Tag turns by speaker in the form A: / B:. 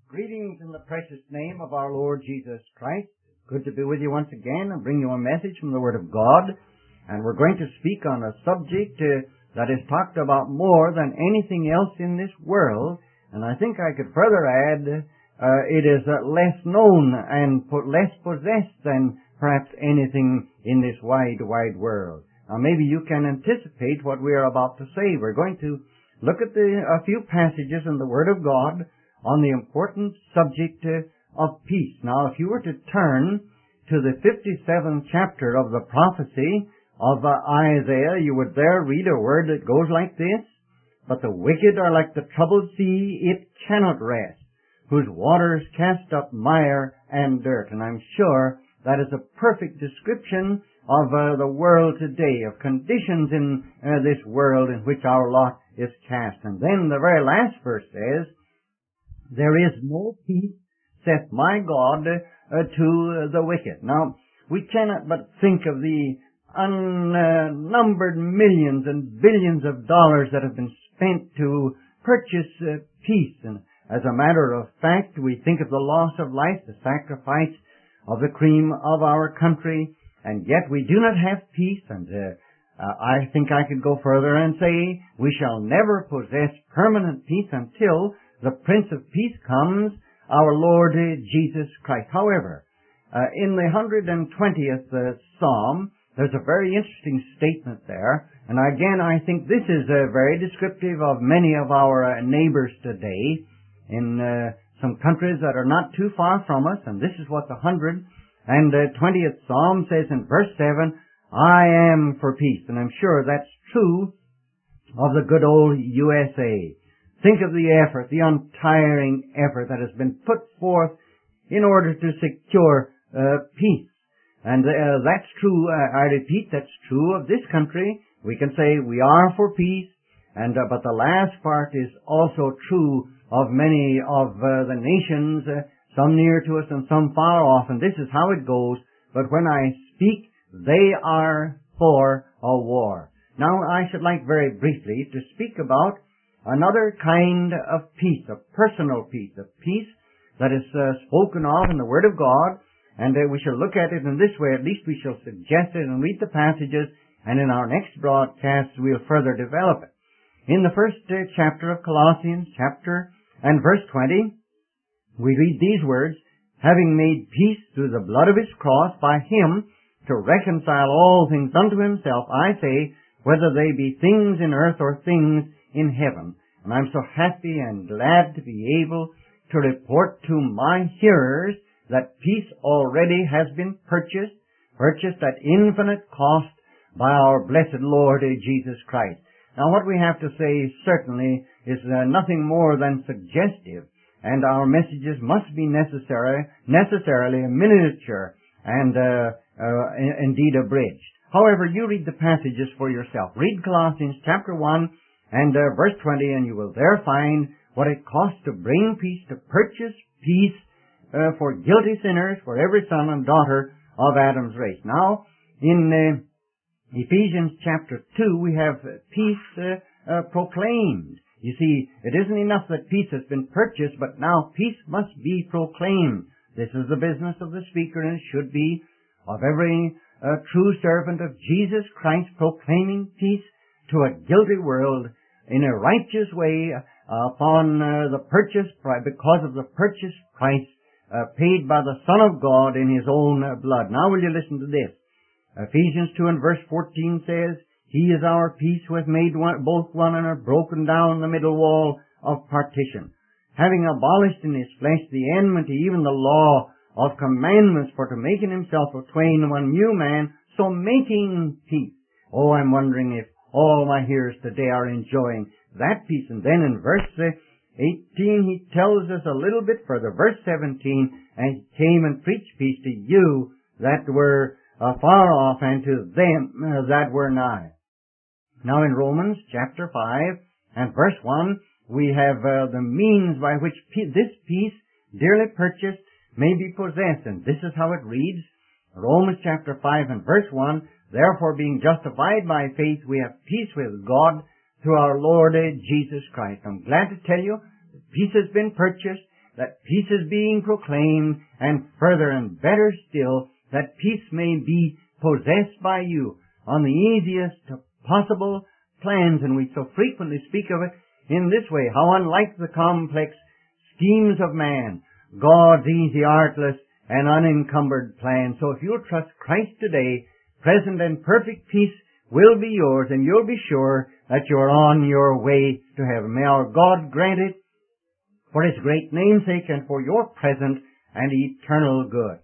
A: Greetings in the precious name of our Lord Jesus Christ. Good to be with you once again and bring you a message from the Word of God. And we're going to speak on a subject that is talked about more than anything else in this world. And I think I could further add, it is less known and less possessed than perhaps anything in this wide world. Now maybe you can anticipate what we are about to say. We're going to look at a few passages in the Word of God on the important subject of peace. Now, if you were to turn to the 57th chapter of the prophecy of Isaiah, you would there read a word that goes like this: "But the wicked are like the troubled sea, it cannot rest, whose waters cast up mire and dirt." And I'm sure that is a perfect description of the world today, of conditions in this world in which our lot is cast. And then the very last verse says, "There is no peace, saith my God, to the wicked." Now, we cannot but think of the unnumbered millions and billions of dollars that have been spent to purchase peace. And as a matter of fact, we think of the loss of life, the sacrifice of the cream of our country, and yet we do not have peace. And I think I could go further and say we shall never possess permanent peace until the Prince of Peace comes, our Lord Jesus Christ. However, in the 120th Psalm, there's a very interesting statement there. And again, I think this is very descriptive of many of our neighbors today in some countries that are not too far from us. And this is what the 120th Psalm says in verse 7, "I am for peace." And I'm sure that's true of the good old USA. Think of the effort, the untiring effort that has been put forth in order to secure peace. And that's true, I repeat, that's true of this country. We can say we are for peace, and but the last part is also true of many of the nations, some near to us and some far off, and this is how it goes. But when I speak, they are for a war. Now I should like very briefly to speak about another kind of peace, a personal peace, a peace that is spoken of in the Word of God, and we shall look at it in this way. At least we shall suggest it and read the passages, and in our next broadcast we'll further develop it. In the first chapter of Colossians, chapter and verse 20, we read these words: "Having made peace through the blood of his cross, by him to reconcile all things unto himself, I say, whether they be things in earth or things in heaven." And I'm so happy and glad to be able to report to my hearers that peace already has been purchased at infinite cost by our blessed Lord Jesus Christ. Now what we have to say certainly is nothing more than suggestive, and our messages must be necessarily miniature and indeed abridged. However, you read the passages for yourself. Read Colossians chapter 1 and verse 20, and you will there find what it costs to bring peace, to purchase peace for guilty sinners, for every son and daughter of Adam's race. Now, in Ephesians chapter 2, we have peace proclaimed. You see, it isn't enough that peace has been purchased, but now peace must be proclaimed. This is the business of the speaker, and it should be of every true servant of Jesus Christ, proclaiming peace to a guilty world in a righteous way upon the purchase price, because of the purchase price paid by the Son of God in his own blood. Now will you listen to this? Ephesians 2 and verse 14 says, "He is our peace, who hath made both one and hath broken down the middle wall of partition, having abolished in his flesh the enmity, even the law of commandments, for to make in himself of twain one new man, so making peace." Oh, I'm wondering if all my hearers today are enjoying that peace. And then in verse 18, he tells us a little bit further. Verse 17, "And he came and preached peace to you that were far off, and to them that were nigh." Now in Romans chapter 5 and verse 1, we have the means by which this peace, dearly purchased, may be possessed. And this is how it reads, Romans chapter 5 and verse 1, "Therefore, being justified by faith, we have peace with God through our Lord Jesus Christ." I'm glad to tell you, peace has been purchased. that peace is being proclaimed, and further and better still, that peace may be possessed by you on the easiest possible plans. And we so frequently speak of it in this way, how unlike the complex schemes of man, God's easy, artless, and unencumbered plan. So if you'll trust Christ today, present and perfect peace will be yours, and you'll be sure that you're on your way to heaven. May our God grant it for His great name's sake and for your present and eternal good.